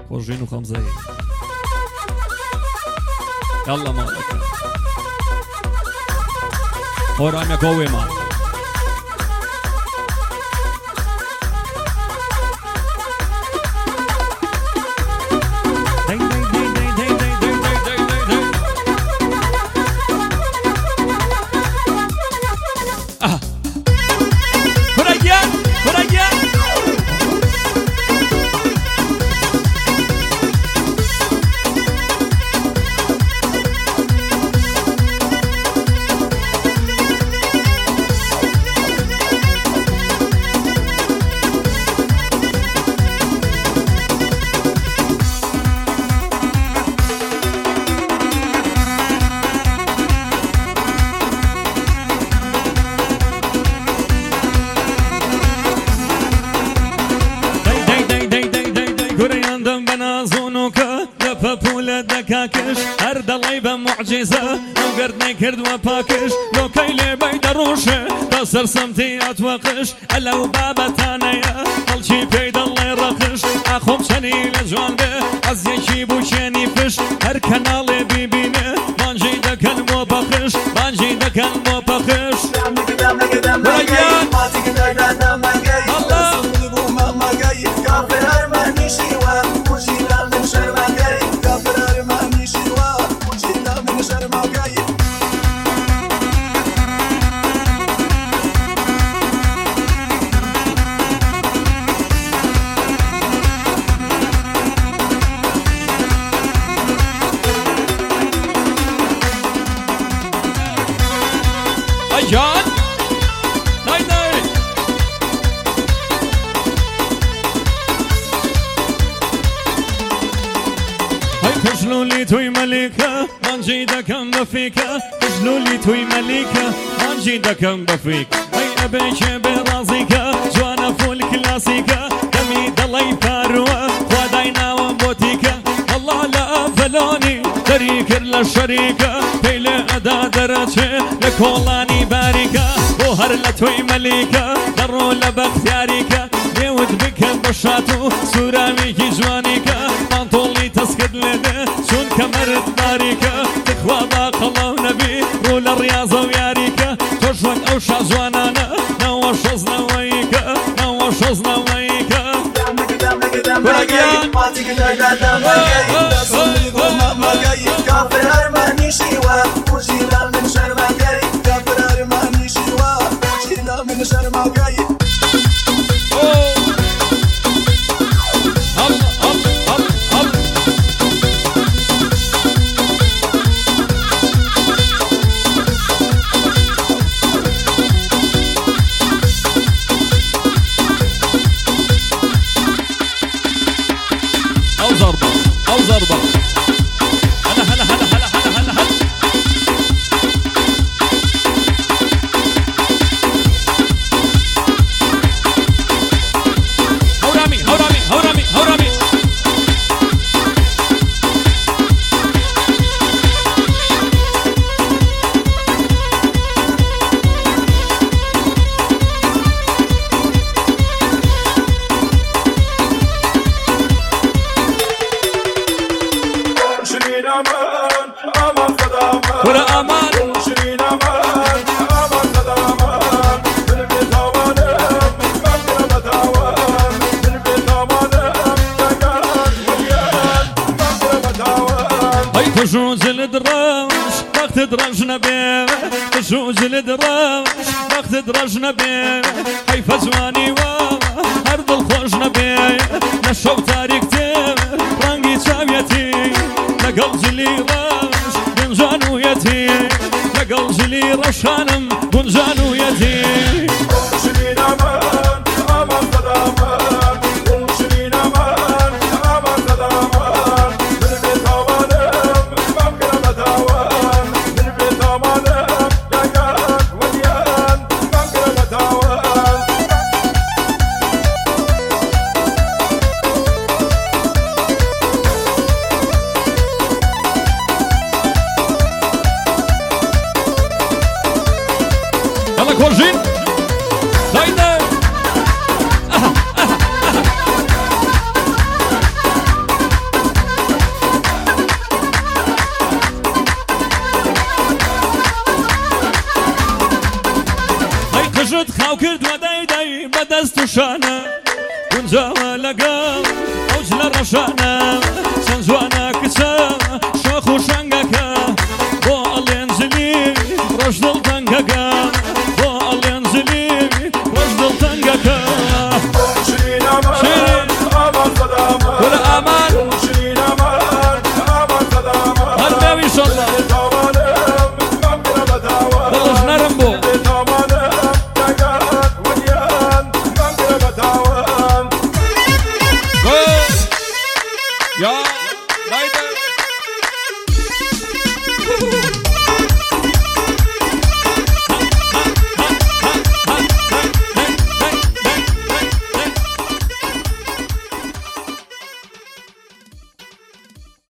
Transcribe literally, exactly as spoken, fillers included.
خرجين وخمسة يلا مالك هورام يا قوي مان دكاكش هر دڵی بە معجزە ئەو گردنەی کردووە پاکش لۆکەی لێبەی دەڕۆژێ تا سەرسەمتی ئەتوەقش ئەلەو بابەتانەیە هەڵکی پێی دەڵێ ڕەخش ئاخۆم چەنی لە جوان بێ ئەزیەکی بوشێنی فش هەر کەناڵێ بیبینێ بانجی دەکەن بۆ پەخش بانجی دەکەن بۆ پەخش جان ناي ناي هاي خجلولي توي ملكة من جيدكم بفيكة خجلولي توي ملكة من جيدكم بفيك هاي أبيك برازيكة جوانا فول كلاسيكة دمي دلي فاروة خداينا ومبوتيكة الله لا فلوني دريكر للشريكة بيلي أدا درجة لكولاني باركة وهر لتوي مليكة درو لبختياريكة ليود بك بشاتو سوراميكي جوانيكة منطولي تسكد لده شون كمرد باريكة تخوى باق الله ونبي رول الرياضة وياريكة تشوان أوشا جوانانا نوشوز نويكة نوشوز نويكة برقيان كافر هرماني شيوا وجيلا من شرما جاي كافر هرماني شيوا وجيلا من شرما جاي أو ضربة أو ضربة هلا هلا هلا هلا هلا هلا هلا هورامي هورامي هورامي هورامي أمان أمان قدامان ورا أمان شيرين أمان أمان قدامان بالبيت أمانم مقدر مداوان بالبيت أمانم تقال وليان مقدر مداوان هاي تجوز الدراش وقت درجنا بيه تجوز الدراش وقت درجنا بيه هاي فزواني واوا أرض الخوشنا بيه نشو تاريك تير رانقي شاويتي لقل جلي راش بنجان ويتي لقل جلي رشانم بنجان ويتي شيرين أمان أمان قدامان شيرين أمان أمان قدامان بالبيت أمانم مقدر مداوان بالبيت أمانم تقال وليان مقدر مداوان يلا كورجين داينا ڕێژت خاو کردووە دایدای بەدەست و شانە گونجاوە لەگەڵ ئەوج لە ڕەشانە چەند جوانە کچە شۆخ و شەنگەکە بۆ ئەڵێن جلی ڕۆژ دڵتەنگەکە بۆ ئەڵێن جلی ڕۆژ دڵتەنگەکە ولا ئامان هەرماوی ئینشەڵڵا دڵش نەرم بۆ يا رايد